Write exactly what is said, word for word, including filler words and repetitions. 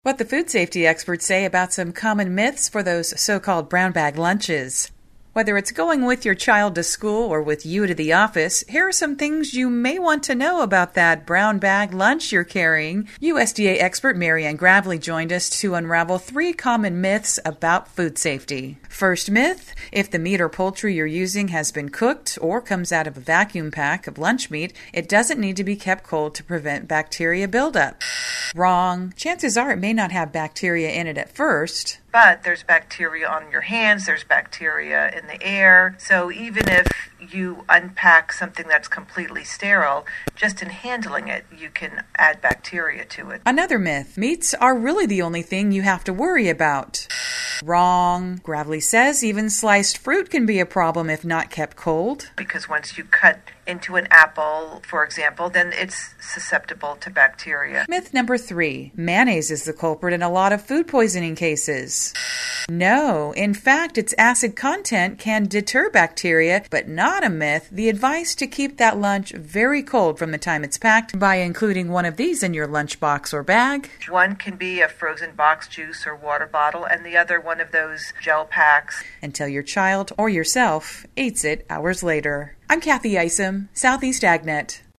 What the food safety experts say about some common myths for those so-called brown bag lunches. Whether it's going with your child to school or with you to the office, here are some things you may want to know about that brown bag lunch you're carrying. U S D A expert Marianne Gravely joined us to unravel three common myths about food safety. First myth, if the meat or poultry you're using has been cooked or comes out of a vacuum pack of lunch meat, it doesn't need to be kept cold to prevent bacteria buildup. Wrong. Chances are it may not have bacteria in it at first. But there's bacteria on your hands, there's bacteria in the air. So even if you unpack something that's completely sterile, just in handling it, you can add bacteria to it. Another myth, meats are really the only thing you have to worry about. Wrong. Gravely says even sliced fruit can be a problem if not kept cold. Because once you cut into an apple, for example, then it's susceptible to bacteria. Myth number three, mayonnaise is the culprit in a lot of food poisoning cases. No, in fact, its acid content can deter bacteria, but not a myth. The advice to keep that lunch very cold from the time it's packed by including one of these in your lunchbox or bag. One can be a frozen box juice or water bottle, and the other one of those gel packs. Until your child or yourself eats it hours later. I'm Kathy Isom, Southeast AgNet.